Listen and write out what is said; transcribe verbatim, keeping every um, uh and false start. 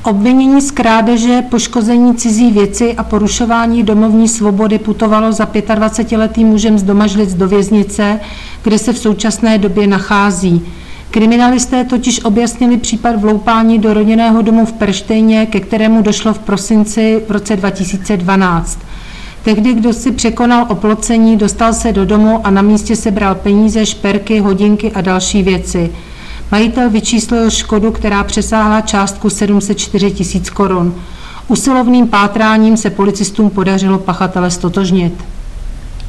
Obvinění z krádeže, poškození cizí věci a porušování domovní svobody putovalo za dvacetiletým mužem z Domažlic do věznice, kde se v současné době nachází. Kriminalisté totiž objasnili případ vloupání do rodinného domu v Perštejně, ke kterému došlo v prosinci v roce dva tisíce dvanáct. Tehdy, kdo si překonal oplocení, dostal se do domu a na místě sebral peníze, šperky, hodinky a další věci. Majitel vyčíslil škodu, která přesáhla částku sedm set čtyři tisíc korun. Usilovným pátráním se policistům podařilo pachatele ztotožnit.